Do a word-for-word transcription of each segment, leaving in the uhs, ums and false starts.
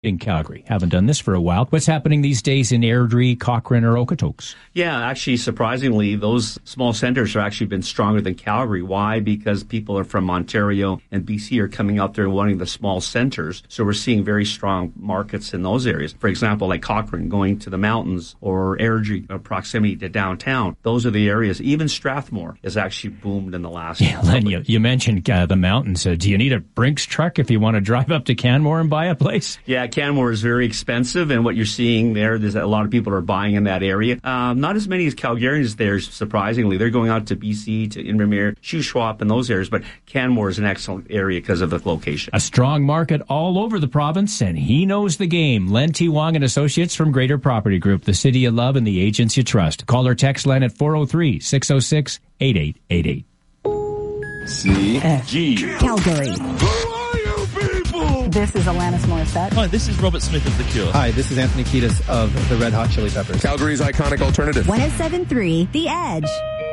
in Calgary. Haven't done this for a while. What's happening these days in Airdrie, Cochrane, or Okotoks? Yeah, actually, surprisingly, those small centers have actually been stronger than Calgary. Why? Because people are from Ontario and B C are coming out there wanting the small centers. So we're seeing very strong markets in those areas. For example, like Cochrane going to the mountains, or Airdrie, uh, proximity to downtown. Those are the areas. Even Strathmore has actually boomed in the last Yeah, Len, you, you mentioned uh, the mountains. Uh, do you need a Brinks truck if you want to drive up to Canmore and buy a place? Yeah, Canmore is very expensive, and what you're seeing there is that a lot of people are buying in that area. Um, not as many as Calgarians there, surprisingly. They're going out to B C, to Invermere, Shuswap, and those areas, but Canmore is an excellent area because of the location. A strong market all over the province, and he knows the game. Len T. Wong and Associates from Greater Property Group, the city you love and the agents you trust. Call or text Len at four oh three, six oh six, eight eight eight eight. C G Calgary. This is Alanis Morissette. Hi, this is Robert Smith of The Cure. Hi, this is Anthony Kiedis of the Red Hot Chili Peppers. Calgary's iconic alternative. one oh seven point three The Edge.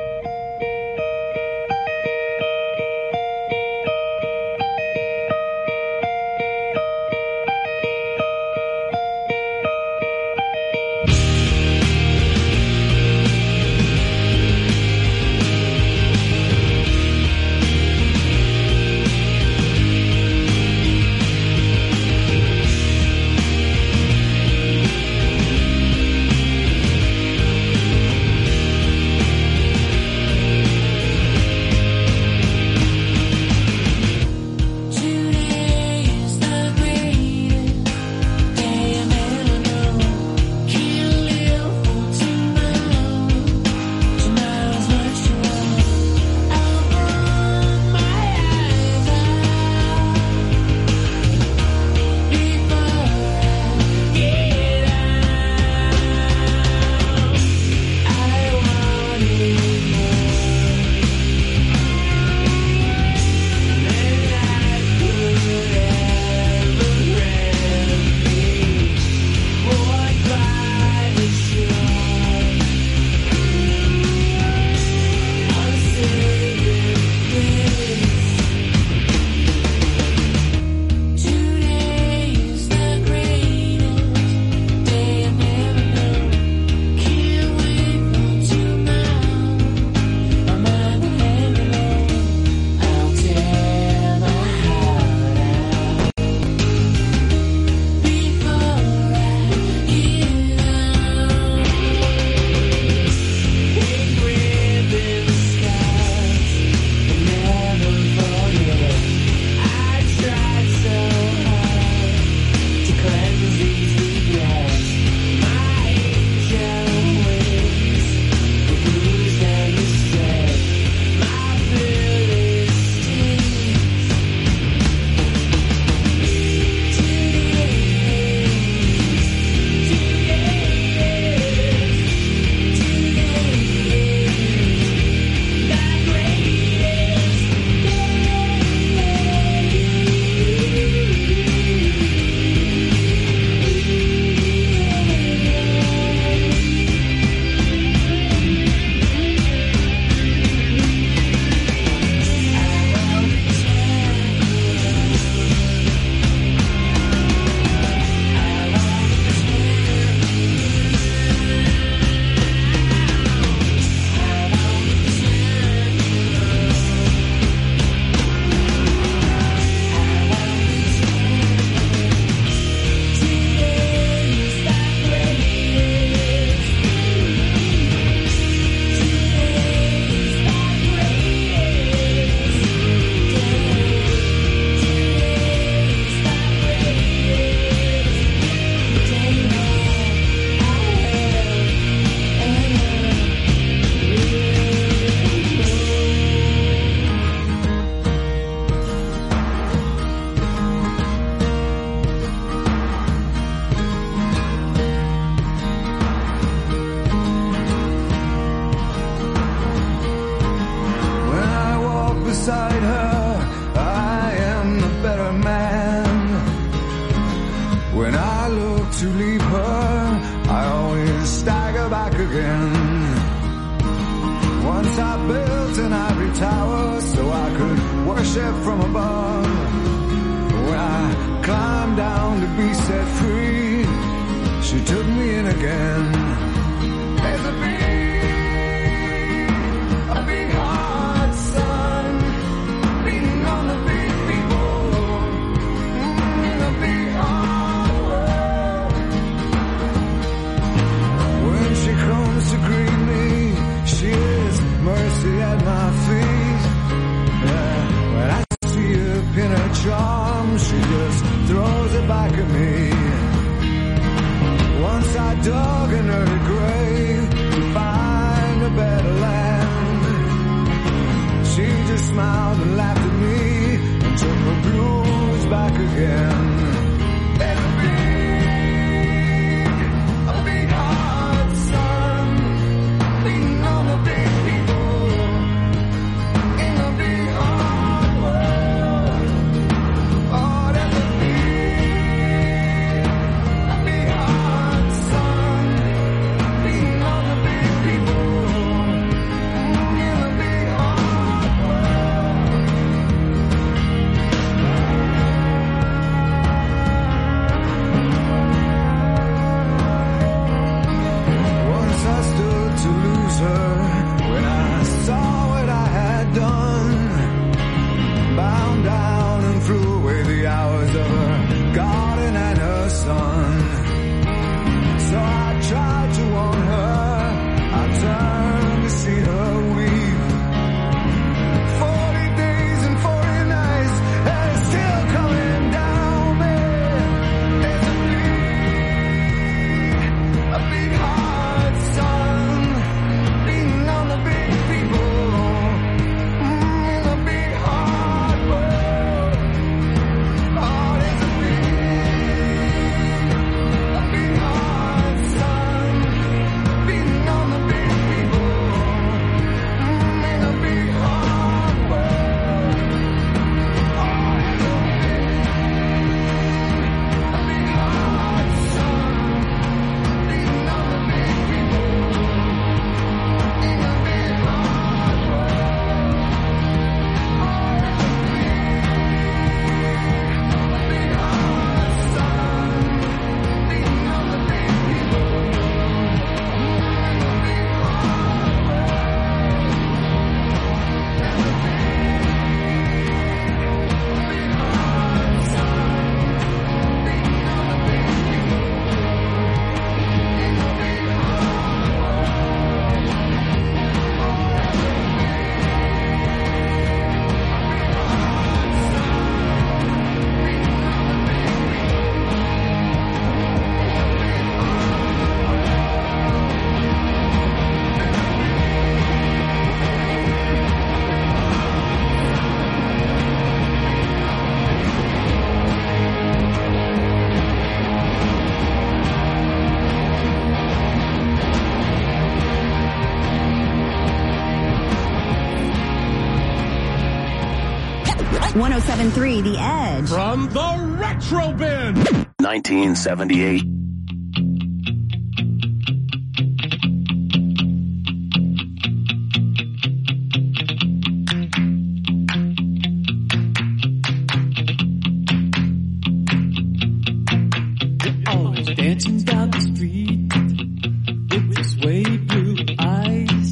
beside her, I am the better man. When I look to leave her, I always stagger back again. Once I built an ivory tower so I could worship from above. When I climbed down to be set free. She took me in again. There's a big, a big hot sun beating on the big people in a big hard world. When she comes to greet me, she is mercy at my feet. Yeah, when I see her pin her charm, she just throws it back at me. Once I dug an early grave to find a better land. She just smiled and laughed at me and took her blues back again. There's a big, a big hot sun beating on the big people in a big hard world. Oh, there's a big, a big hot sun beating on the big people in a big hard world. Once I stood to lose her when I saw what I had done. Bound down and threw away the hours of her garden and her son. So I tried to warn her, I turned to see her weep. Forty days and forty nights, and it's still coming down, man. There's a big, a big hot sun beating on the big people mm, in a big hard world. Oh, there's a big, a big hot sun beating on the big people mm, in a big hard world. Oh, there's a big, a big hot sun beating on the big people in a big hard world. Oh, there's a big, a big hot sun beating on the big people in a big one oh seven point three The Edge. From the Retro Bin. nineteen seventy-eight. Always dancing down the street with your suede blue eyes.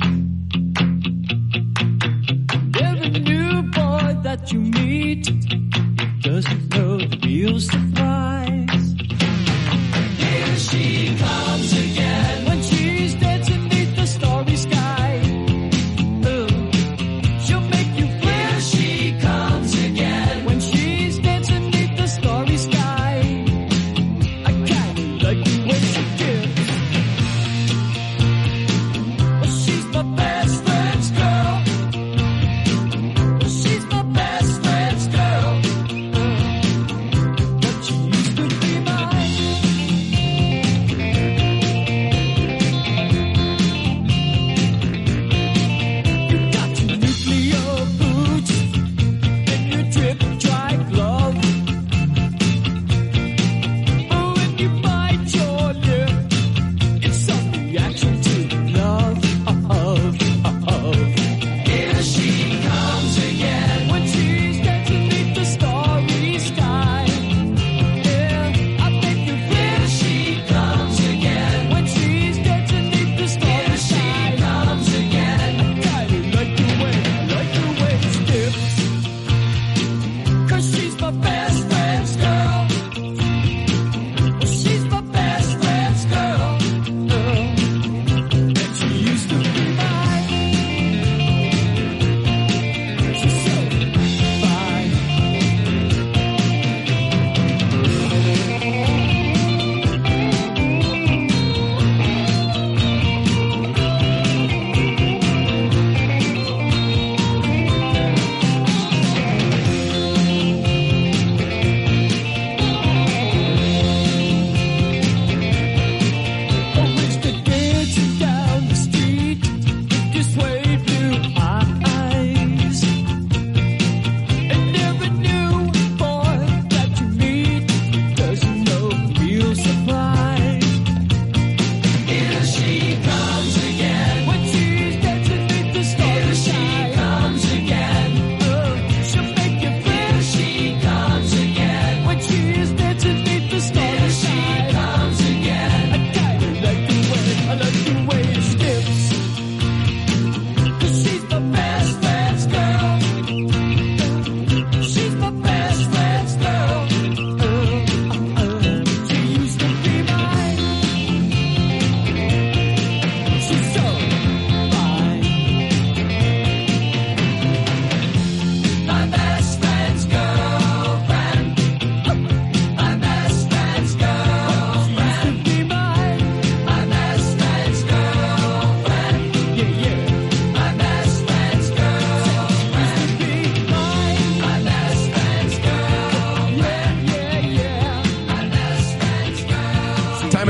Every new boy that you meet doesn't know the real surprise. Here she comes again when she's dancing beneath the starry sky. Oh, she'll make you feel. Here she comes again when she's dancing beneath the starry sky. I kinda like the way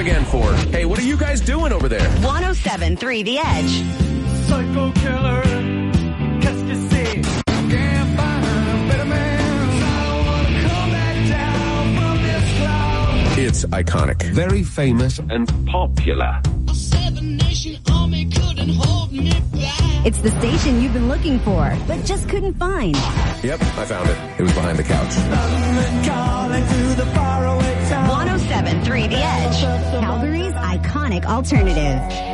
again for? Hey, what are you guys doing over there? one oh seven point three The Edge. Psycho killer, catch the sea. Can't find a better man. I don't want to come back down from this cloud. It's iconic, very famous, and popular. A seven-nation army couldn't hold me back. It's the station you've been looking for, but just couldn't find. Yep, I found it. It was behind the couch. one oh seven point three The Edge. Calgary's iconic alternative.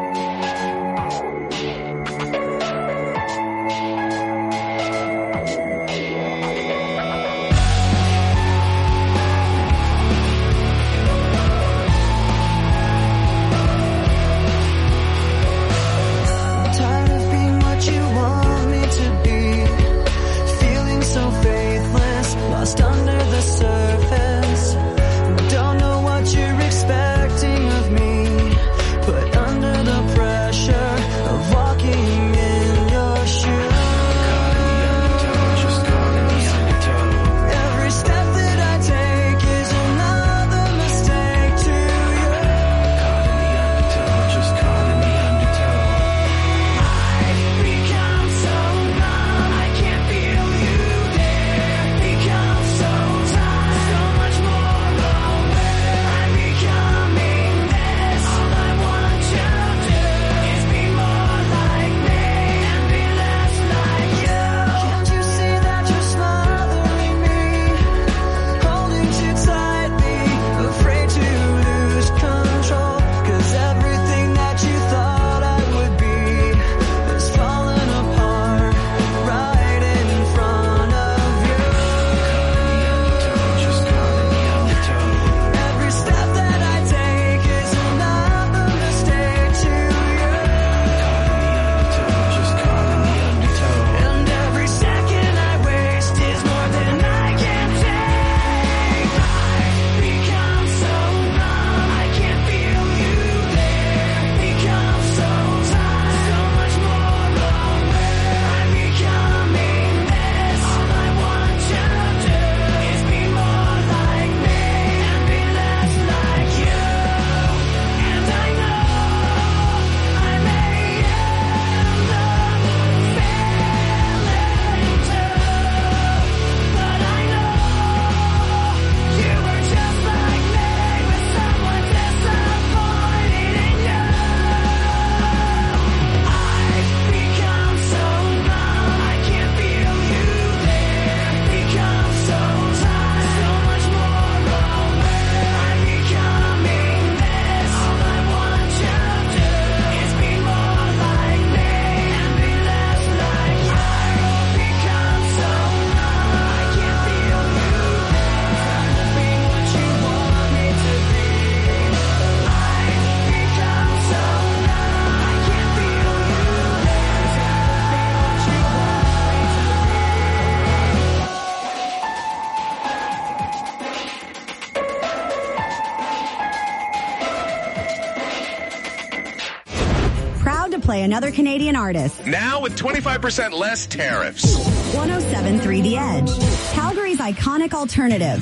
Play another Canadian artist. Now with twenty-five percent less tariffs. one oh seven point three The Edge. Calgary's iconic alternative.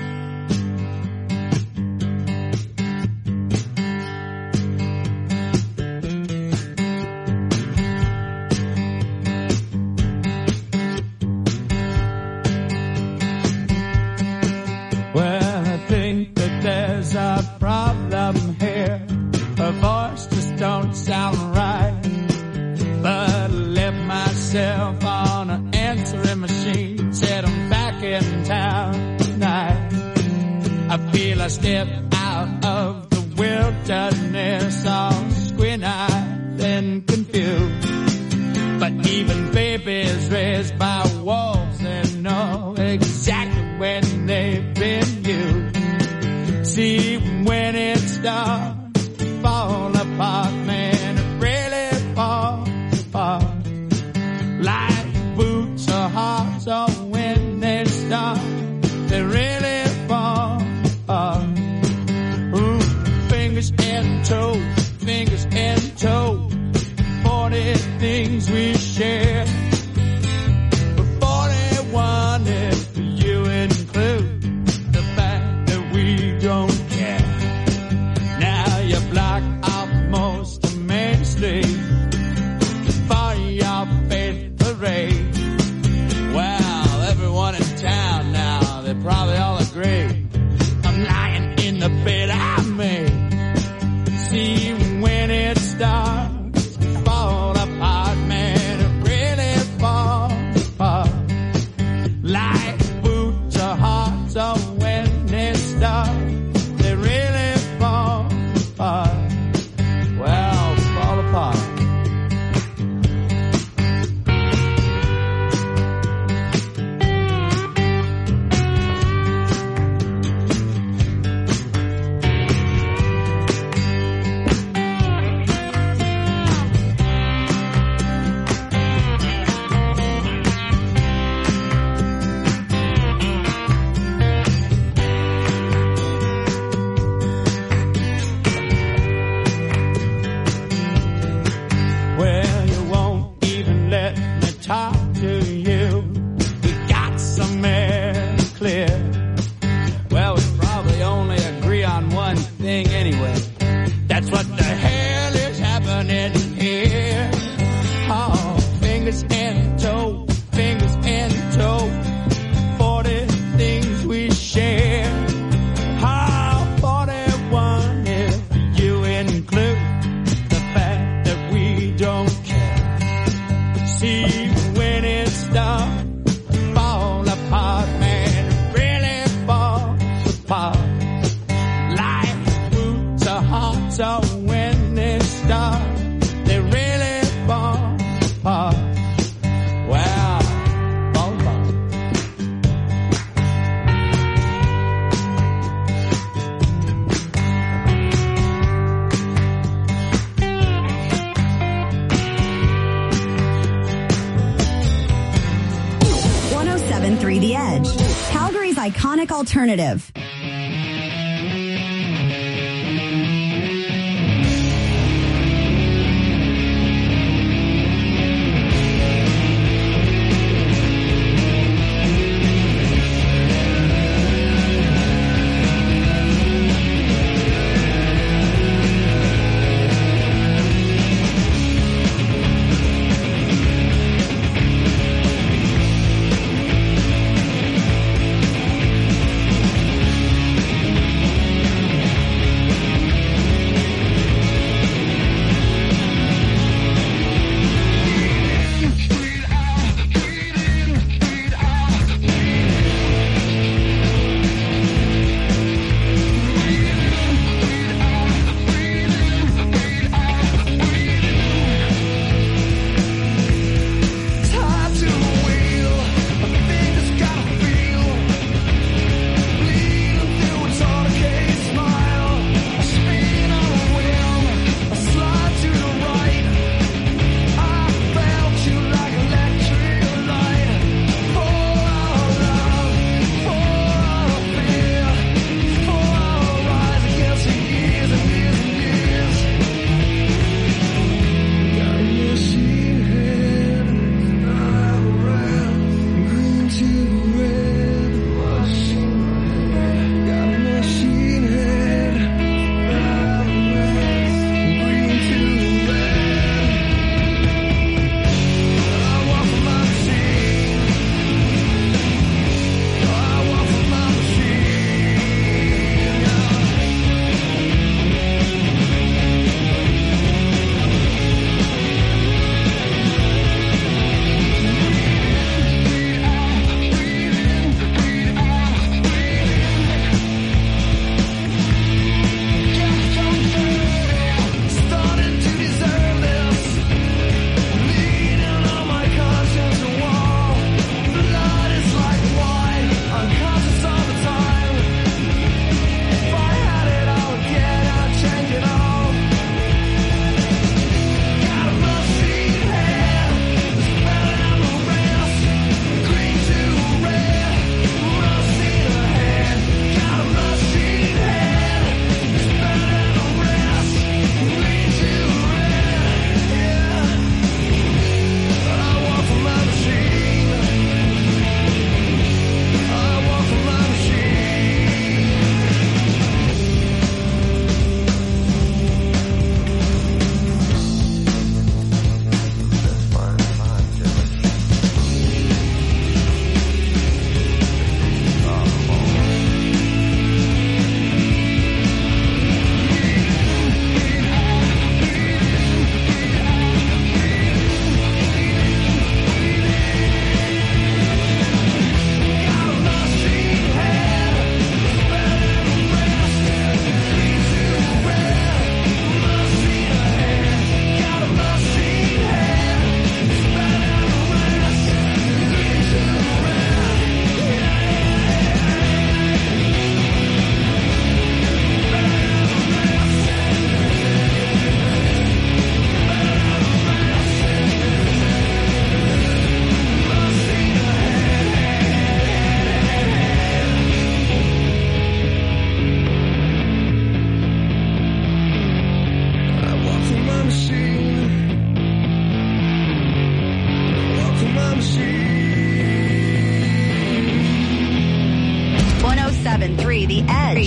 Well, I think that there's a problem here. Her voice just don't sound right. But I left myself on an answering machine. Said I'm back in town tonight. I feel I step out of the wilderness, all squint-eyed and confused. But even babies raised by wolves, they know exactly when they've been used. See, when it starts to fall apart, man, it really falls apart. Like boots or hearts, or when they start, they really fall apart. Ooh, fingers and toes, fingers and toes, forty things we share. But forty-one if you include the fact that we don't care. the bed I made. See when it starts to fall apart, man, it really falls apart. Like boots or hearts, or when they start, they really fall apart. Well, fall apart. Well, you won't even let me talk to you. We got some air to clear. Well, we probably only agree on one thing anyway. That's what the hell is happening here. Oh, fingers in toe, fingers in toe. Forty things we share. Oh, forty-one if you include the fact that we don't care. See when it starts to fall apart, man, it really falls apart. Like boots or hearts, or when they start, they really fall apart. Well, fall apart. one oh seven point three The Edge, Calgary's iconic alternative.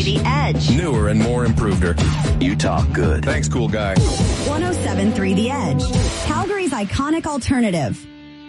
three The Edge. Newer and more improveder. You talk good. Thanks, cool guy. one oh seven point three The Edge. Calgary's iconic alternative.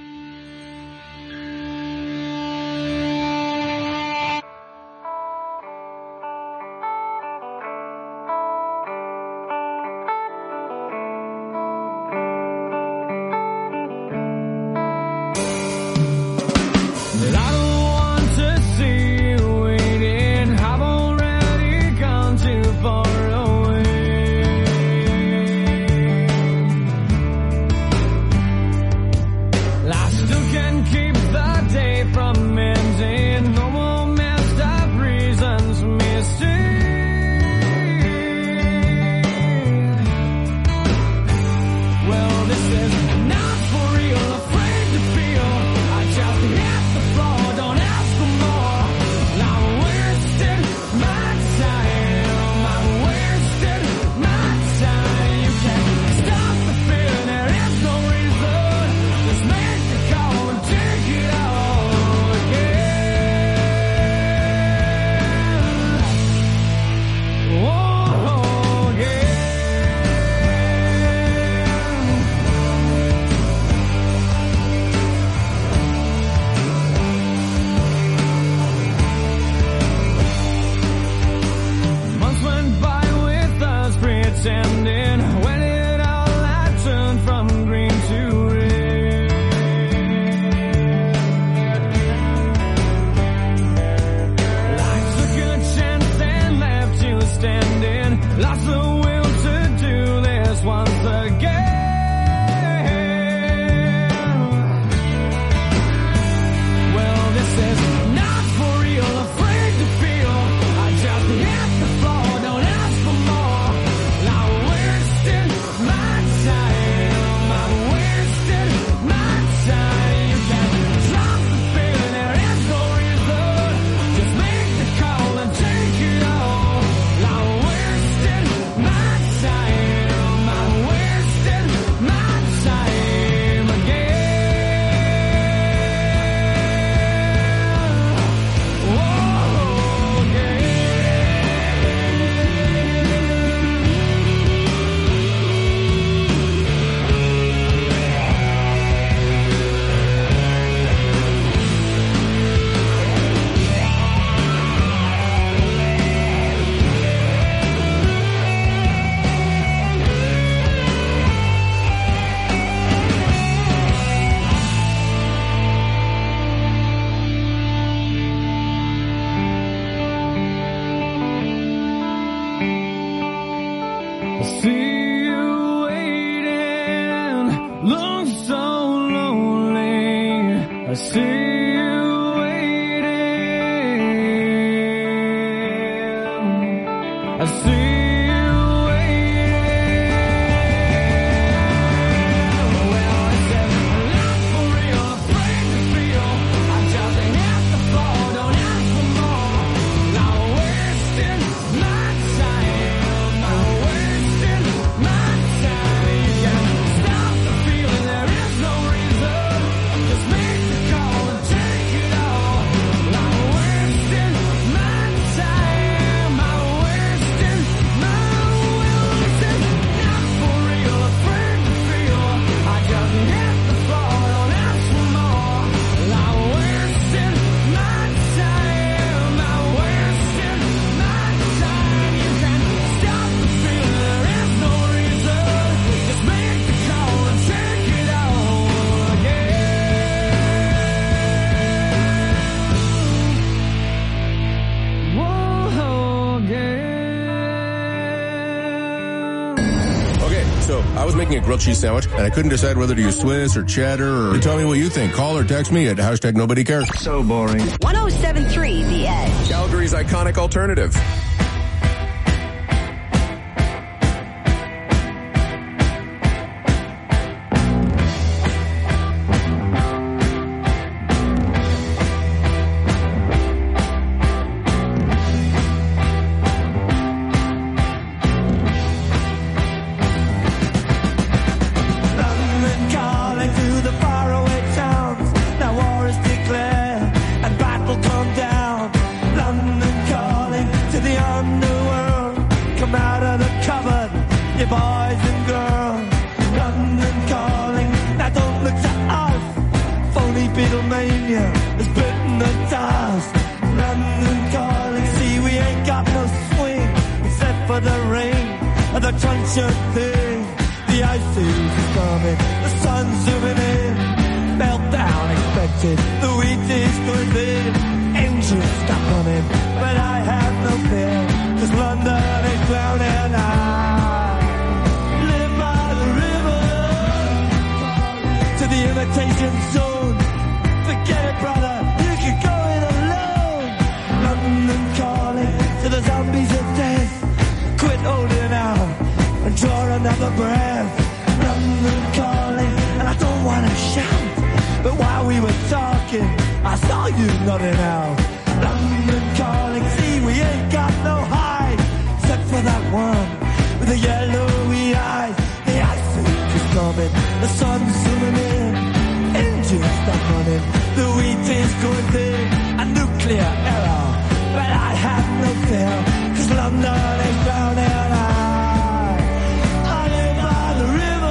I was making a grilled cheese sandwich, and I couldn't decide whether to use Swiss or cheddar or... Tell me what you think. Call or text me at hashtag nobody cares. So boring. one oh seven point three The Edge. Calgary's iconic alternative. To the you boys and girls. London calling, now don't look to us. Phony Beatlemania has bitten the dust. London calling, see we ain't got no swing except for the rain and the truncheon thing. The ice age is coming, the sun's zooming in. Meltdown expected, the wheat is going thin. Engines stop running, but I have no fear, 'cause London is drowning. I live by the river to the imitation zone. Forget it, brother, you can go it alone. London calling to the zombies of death. Quit holding out and draw another breath. London calling, and I don't want to shout, but while we were talking, I saw you nodding out. London calling, see we ain't got no hide, except for that one with the yellowy eyes. The ice age is coming, the sun's zooming in. Engines stop running, the wheat is going thin. A nuclear error, but I have no fear, 'cause London is drowning. I live by the river.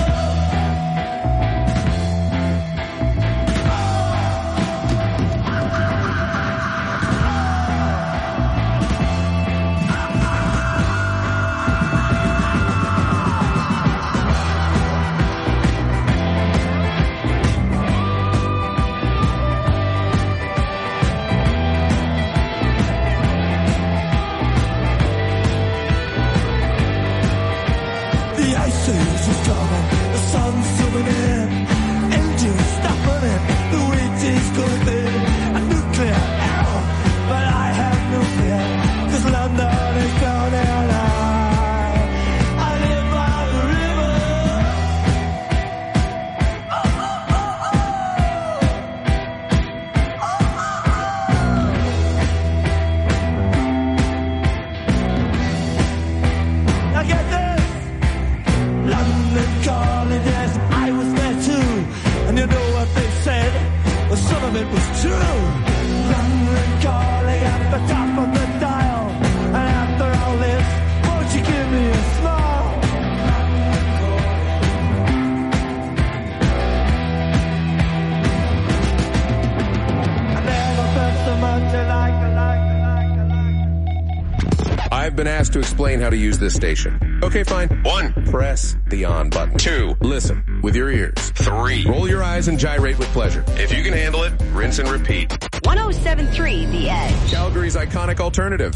Been asked to explain how to use this station. Okay, fine. One, press the on button. Two, listen with your ears. Three, roll your eyes and gyrate with pleasure. If you can handle it, rinse and repeat. one oh seven point three The Edge. Calgary's iconic alternative.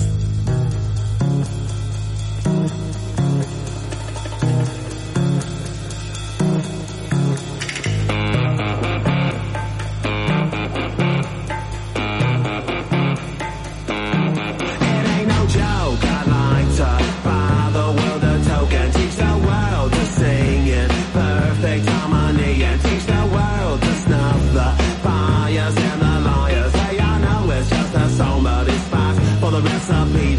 Recipe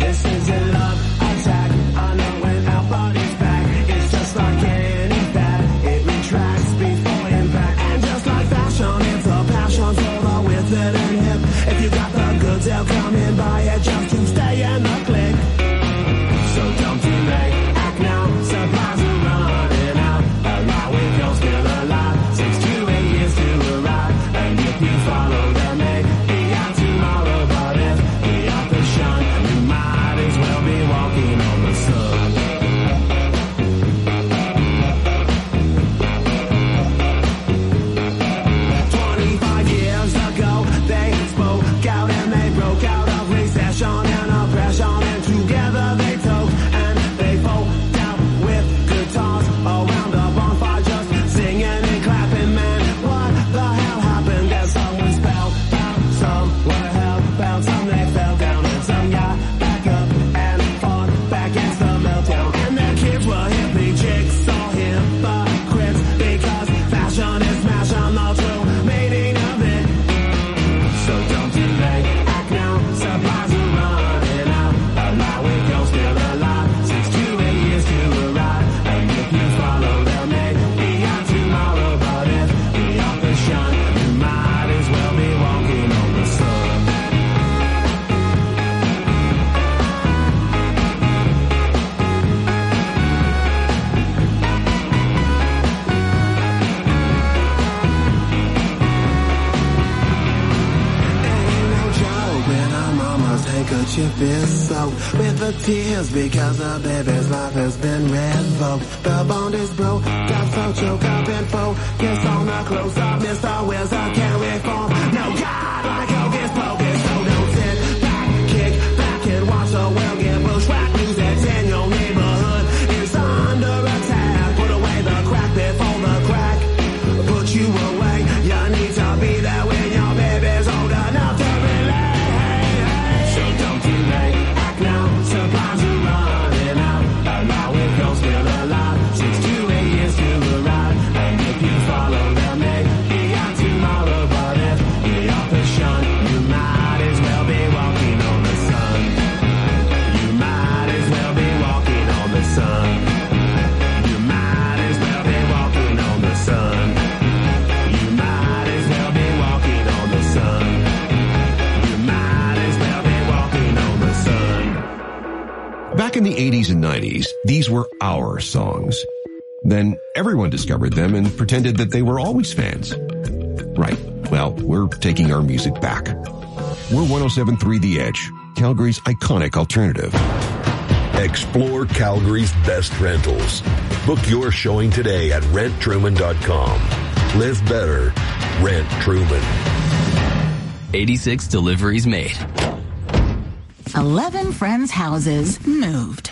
the tears because the baby's life has been revoked. The bond is broke, got so choked up and focused on the close-up. Mister Wheels I can't reform. No God like Hocus Pocus. So don't sit back, kick back and watch the world get bushwhacked. Music's in your neighborhood is under attack. Put away the crack before the crack put you away. You need to be there when your baby's old enough to relate. So don't delay, act now. Supplies are running out. Allow it go, still alive. Six to eight years to arrive. And if you follow the make, be out tomorrow. But if you're off the shunt, you might as well be walking on the sun. You might as well be walking on the sun. You might as well be walking on the sun. You might as well be walking on the sun. You might as well be walking on the sun. Back in the eighties and nineties, these were our songs. Then everyone discovered them and pretended that they were always fans. Right. Well, we're taking our music back. We're one oh seven point three The Edge, Calgary's iconic alternative. Explore Calgary's best rentals. Book your showing today at rent truman dot com. Live better. Rent Truman. eighty-six deliveries made. Eleven friends' houses moved.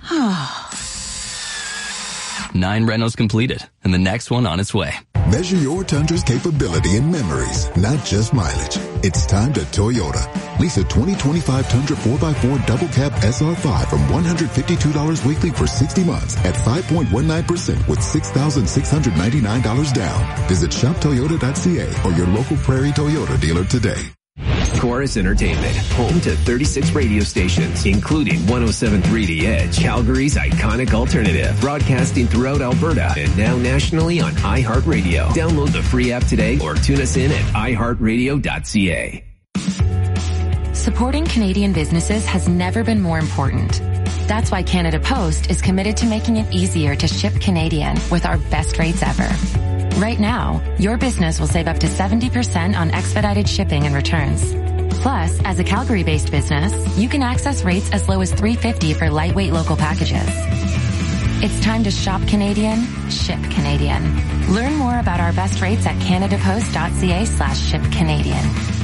Nine rentals completed, and the next one on its way. Measure your Tundra's capability in memories, not just mileage. It's time to Toyota. Lease a twenty twenty-five Tundra four by four Double Cab S R five from one hundred fifty-two dollars weekly for sixty months at five point one nine percent with six thousand six hundred ninety-nine dollars down. Visit shop toyota dot c a or your local Prairie Toyota dealer today. Chorus Entertainment, home to thirty-six radio stations, including one oh seven point three The Edge, Calgary's iconic alternative, broadcasting throughout Alberta and now nationally on iHeartRadio. Download the free app today or tune us in at i heart radio dot c a. Supporting Canadian businesses has never been more important. That's why Canada Post is committed to making it easier to ship Canadian with our best rates ever. Right now, your business will save up to seventy percent on expedited shipping and returns. Plus, as a Calgary-based business, you can access rates as low as three dollars and fifty cents for lightweight local packages. It's time to shop Canadian, ship Canadian. Learn more about our best rates at canadapost dot c a slash ship Canadian.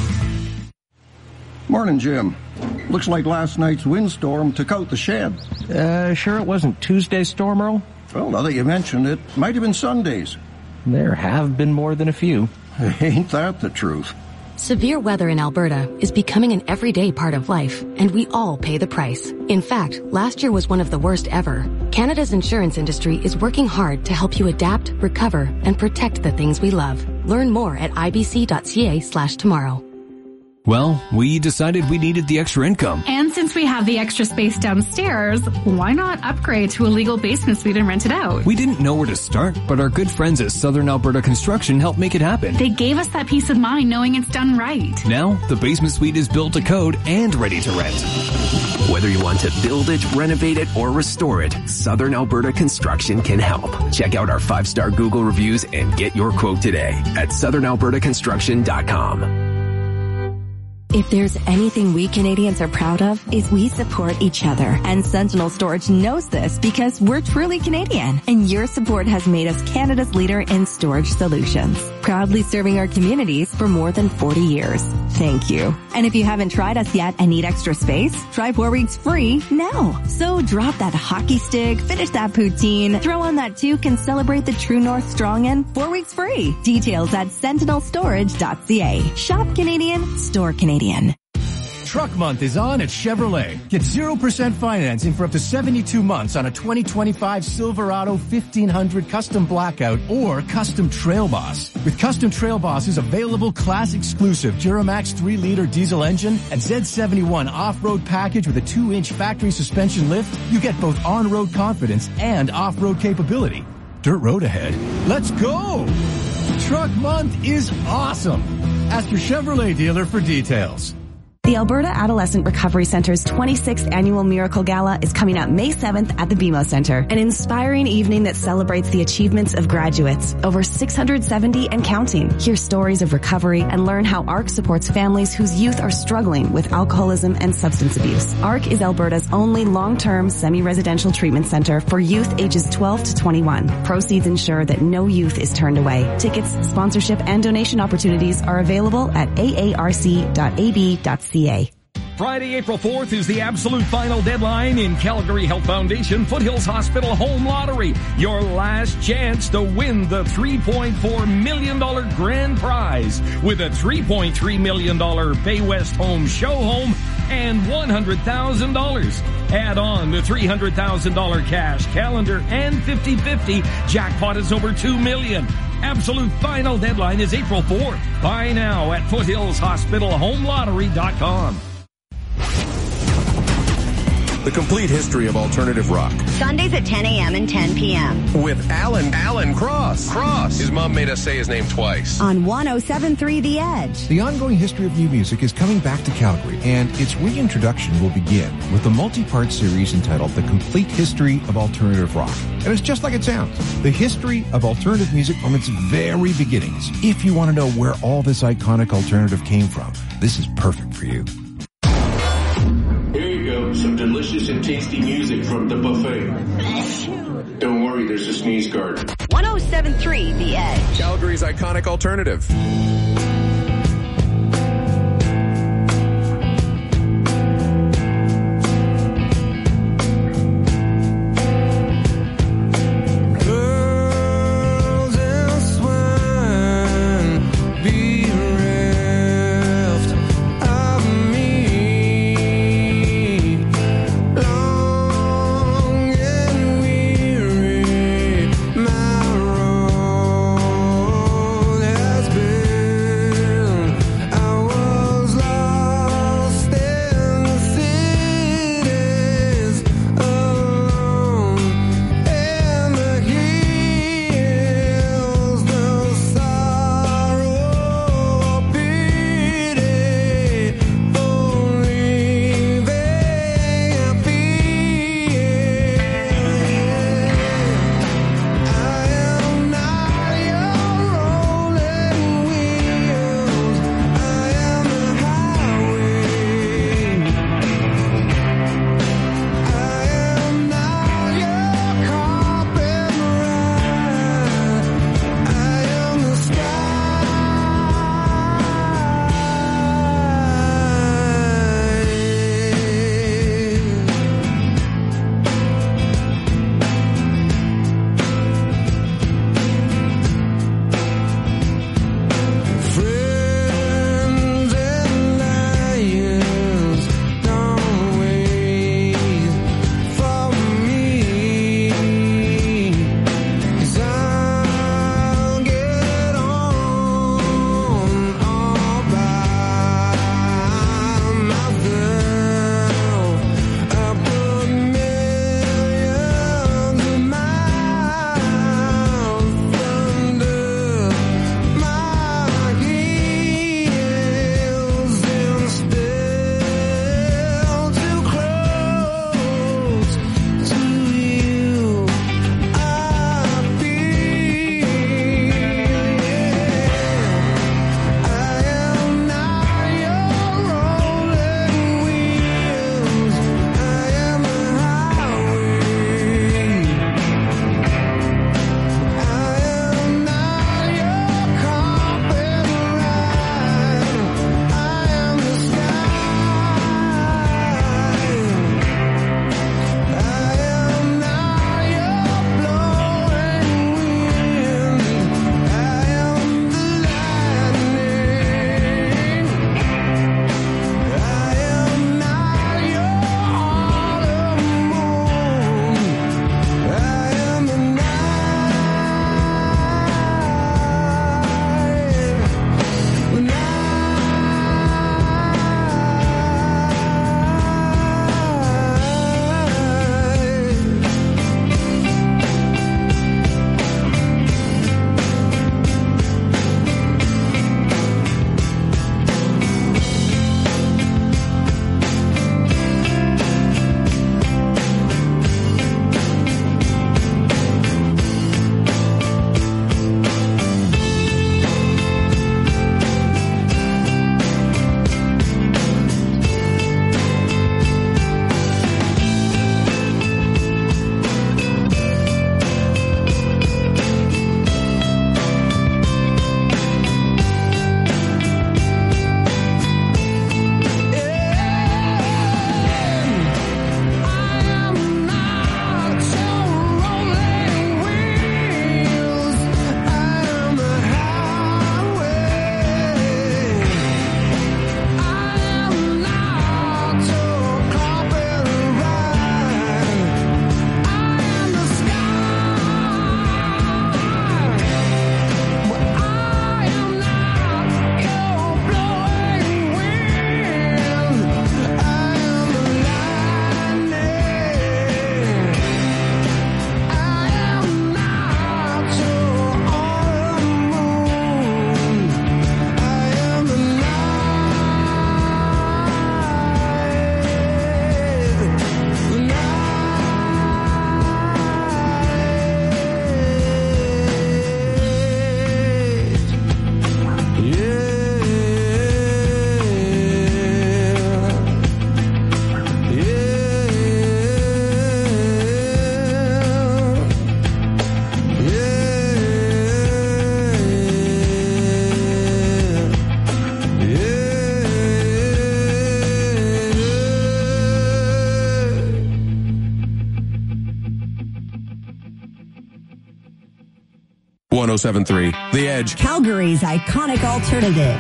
Morning, Jim. Looks like last night's windstorm took out the shed. Uh, sure it wasn't Tuesday's storm, Earl? Well, now that you mentioned it, might have been Sunday's. There have been more than a few. Ain't that the truth? Severe weather in Alberta is becoming an everyday part of life, and we all pay the price. In fact, last year was one of the worst ever. Canada's insurance industry is working hard to help you adapt, recover, and protect the things we love. Learn more at i b c dot c a slash tomorrow. Well, we decided we needed the extra income. And since we have the extra space downstairs, why not upgrade to a legal basement suite and rent it out? We didn't know where to start, but our good friends at Southern Alberta Construction helped make it happen. They gave us that peace of mind knowing it's done right. Now, the basement suite is built to code and ready to rent. Whether you want to build it, renovate it, or restore it, Southern Alberta Construction can help. Check out our five-star Google reviews and get your quote today at southern alberta construction dot com. If there's anything we Canadians are proud of, is we support each other. And Sentinel Storage knows this because we're truly Canadian. And your support has made us Canada's leader in storage solutions. Proudly serving our communities for more than forty years. Thank you. And if you haven't tried us yet and need extra space, try four weeks free now. So drop that hockey stick, finish that poutine, throw on that toque, and celebrate the True North Strong in four weeks free. Details at sentinel storage dot c a. Shop Canadian, store Canadian. Truck Month is on at Chevrolet. Get zero percent financing for up to seventy-two months on a twenty twenty-five Silverado fifteen hundred Custom Blackout or Custom Trail Boss. With Custom Trail Boss's available class-exclusive Duramax three liter diesel engine and Z seventy-one off-road package with a two inch factory suspension lift, you get both on-road confidence and off-road capability. Dirt road ahead. Let's go! Truck Month is awesome! Ask your Chevrolet dealer for details. The Alberta Adolescent Recovery Center's twenty-sixth Annual Miracle Gala is coming up May seventh at the B M O Center. An inspiring evening that celebrates the achievements of graduates, over six hundred seventy and counting. Hear stories of recovery and learn how A R C supports families whose youth are struggling with alcoholism and substance abuse. A R C is Alberta's only long-term semi-residential treatment center for youth ages twelve to twenty-one. Proceeds ensure that no youth is turned away. Tickets, sponsorship, and donation opportunities are available at a a r c dot a b dot c a. Friday, April fourth is the absolute final deadline in Calgary Health Foundation Foothills Hospital Home Lottery. Your last chance to win the three point four million dollars grand prize with a three point three million dollars Bay West Home Show Home and one hundred thousand dollars. Add on the three hundred thousand dollars cash calendar and fifty fifty. Jackpot is over two million dollars. Absolute final deadline is April fourth. Buy now at foothills hospital home lottery dot com. The complete history of alternative rock. Sundays at ten a.m. and ten p.m. With Alan, Alan Cross. Cross. His mom made us say his name twice. On one oh seven point three The Edge. The ongoing history of new music is coming back to Calgary, and its reintroduction will begin with a multi-part series entitled The Complete History of Alternative Rock. And it's just like it sounds. The history of alternative music from its very beginnings. If you want to know where all this iconic alternative came from, this is perfect for you. Here you go, some delicious and tasty music from the buffet. Don't worry, there's a sneeze guard. one oh seven point three The Edge. Calgary's iconic alternative. one oh seven point three The Edge. Calgary's iconic alternative.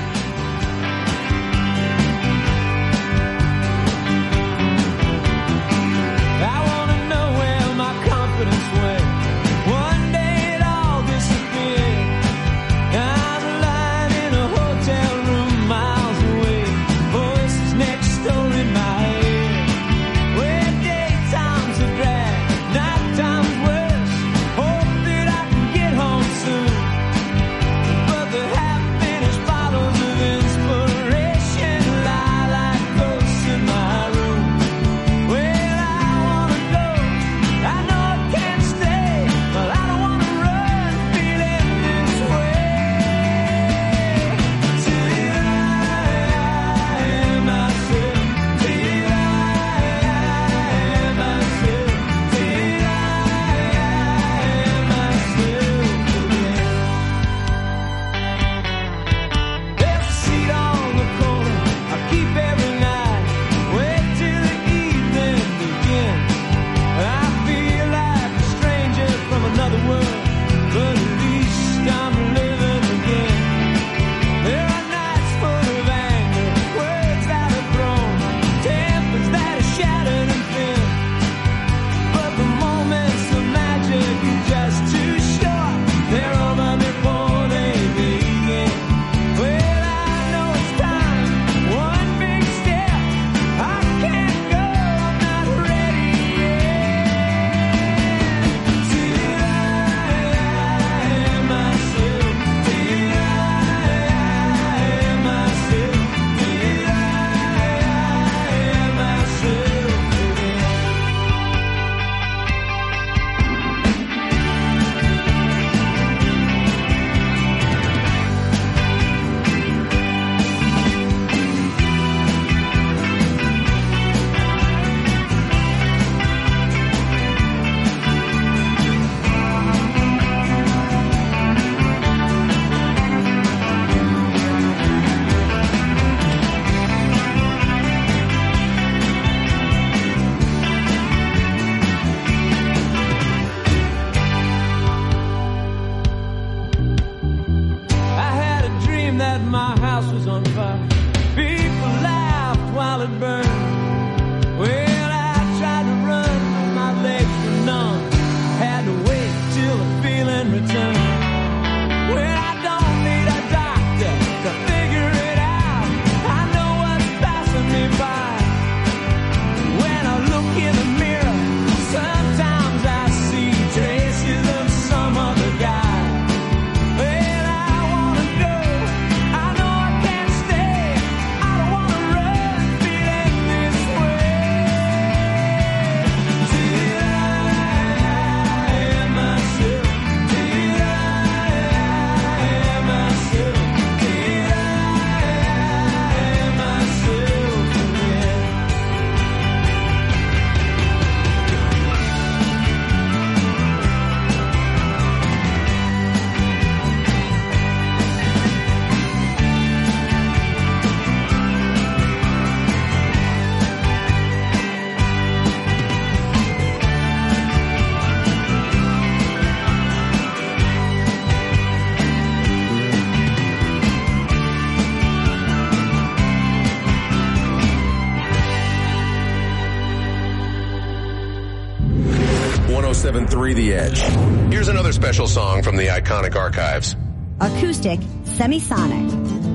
one oh seven point three The Edge. Here's another special song from the iconic archives. Acoustic Semisonic.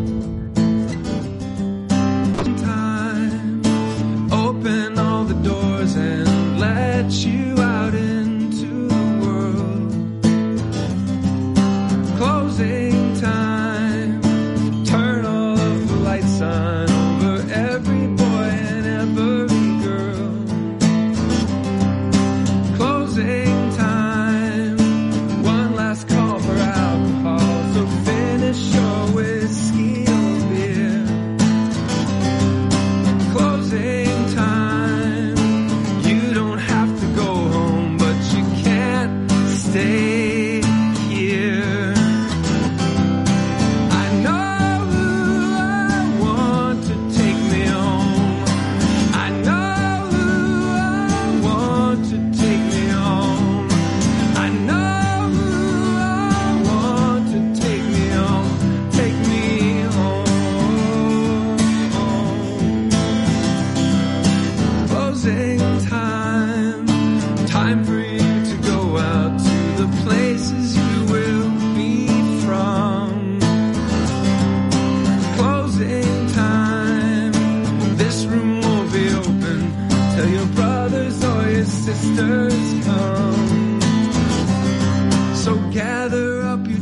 Time, open all the doors and let you out into the world. Closing time, turn all of the lights on over every boy and every girl. Closing time, one last call for alcohol, so finish your whiskey or beer. Closing time, you don't have to go home, but you can't stay here. I know who I want to take me home. I know who I want to take me home. I know who I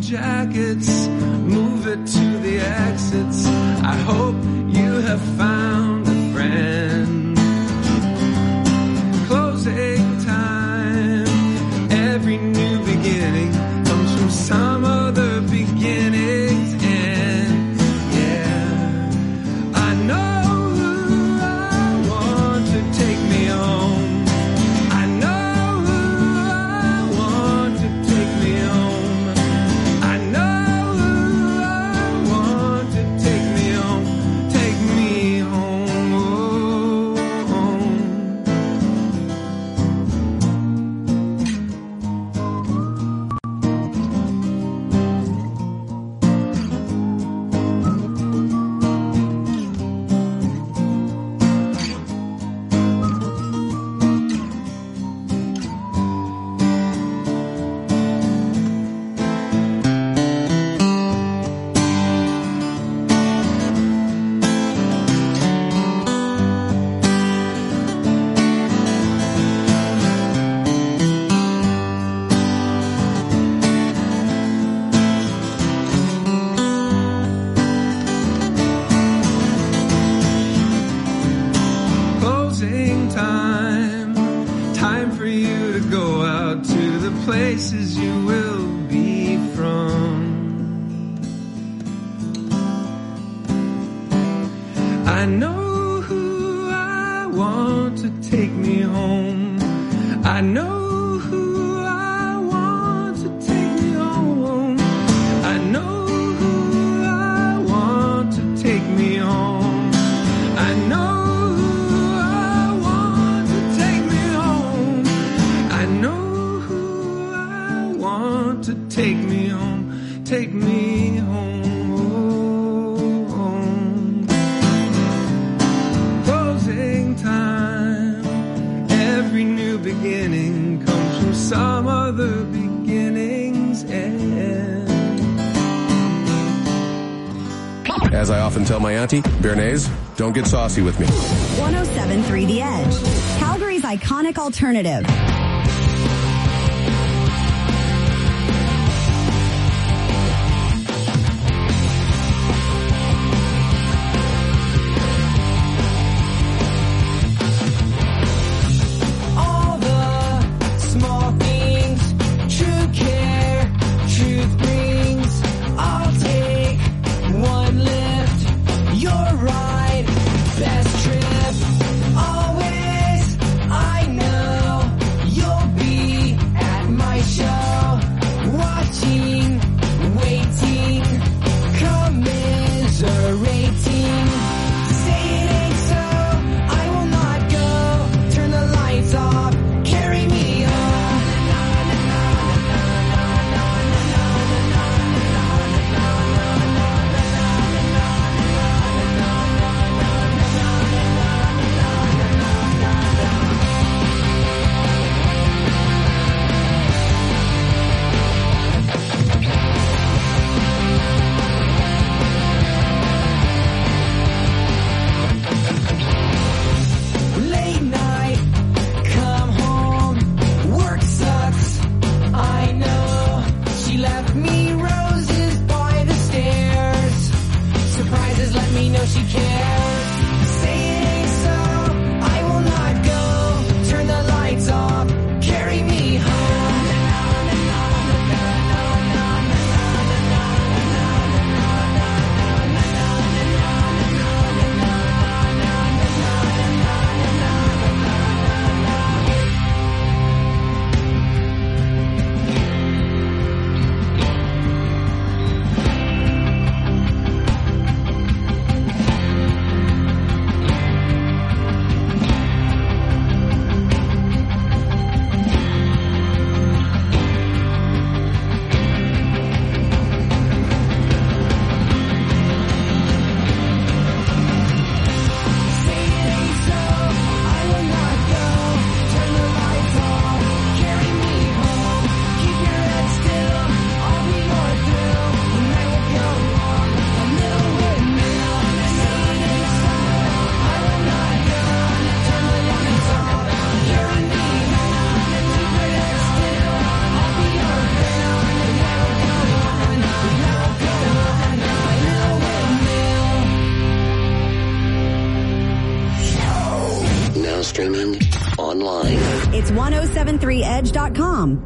jackets, move it to the exits. I hope you have found a friend. Closing time, every new beginning comes from some other beginning's end. Yeah, I know who I want to take me home. I know who I want to take me home. I know who I want to take me home. Take me home. Oh, home. Closing time, time for you to go out to the places you will be from. I know who I want to take me home. I know who I want to take me home. I know who I want to take me home. I know who I want to take me home. I know who I want to take me home. Take me home. Closing time. Every new beginning comes from some other beginning's end. As I often tell my auntie, Bernays, don't get saucy with me. one oh seven point three The Edge, Calgary's iconic alternative. All the small things, true care, truth brings. I'll take one lift, you're right, best trip. Always, I know streaming online. It's ten seventy-three edge dot com.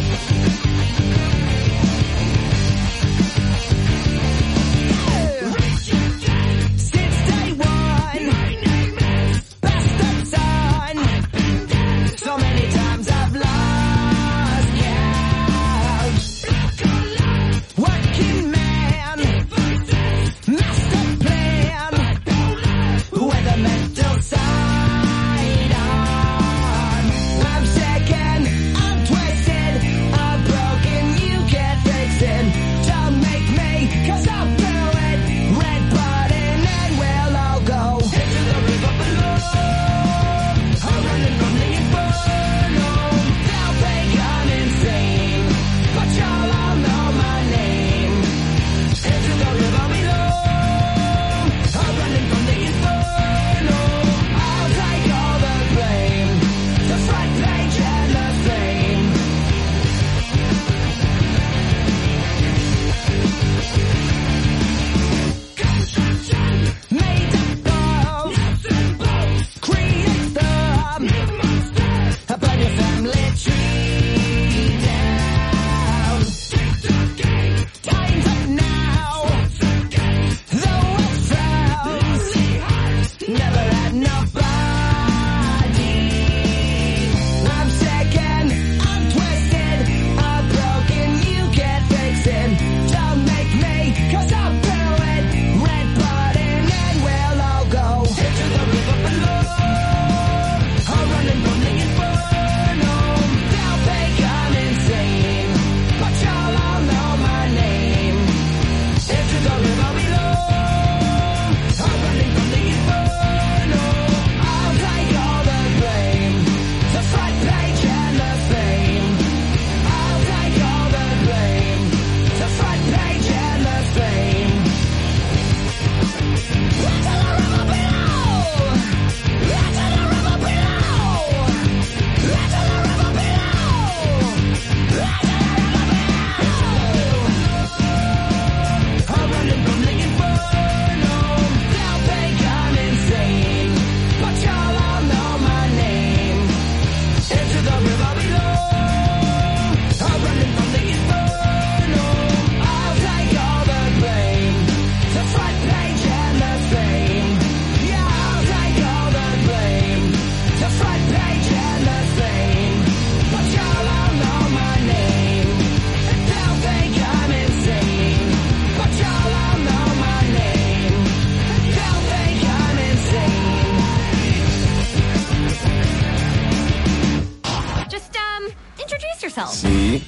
C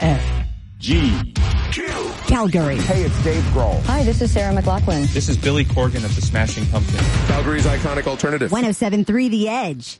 F G Calgary. Hey, it's Dave Grohl. Hi, this is Sarah McLachlan. This is Billy Corgan of the Smashing Pumpkins. Calgary's iconic alternative. ten seventy-three The Edge.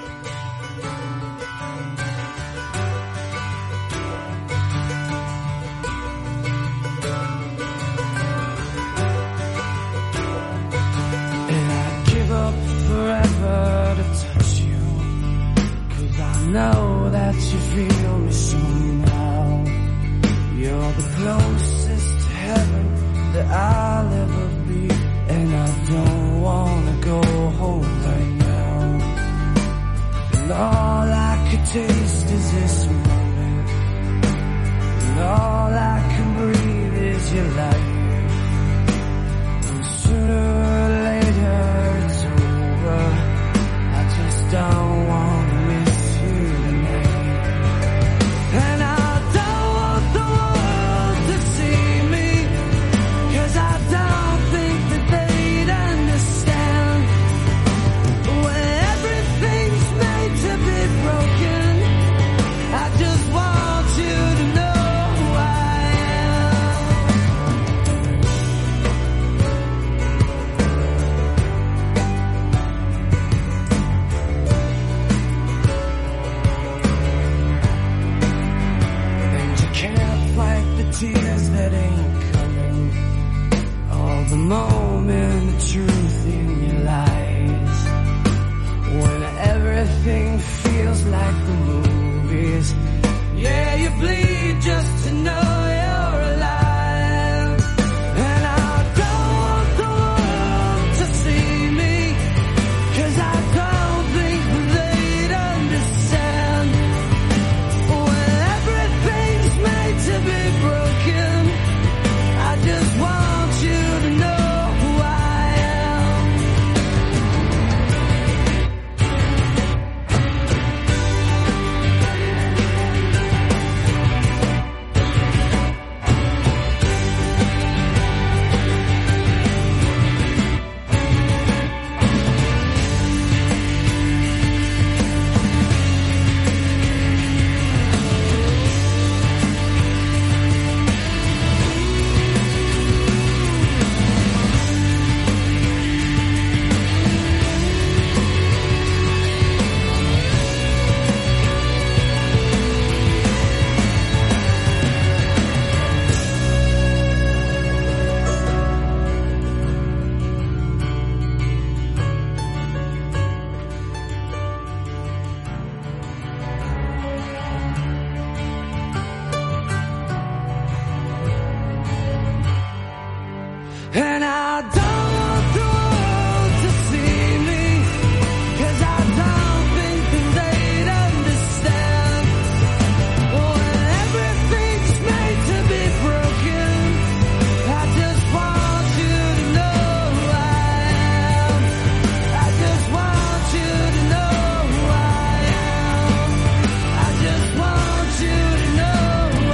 Know that you feel me somehow. You're the closest to heaven that I'll ever be, and I don't wanna go home right now. And all I could taste is this moment, and all I can breathe is your light. And sooner or later it's over. I just don't wanna miss. And I don't want the world to see me, 'cause I don't think that they'd understand. When everything's made to be broken, I just want you to know who I tears that ain't coming, all the moment the truth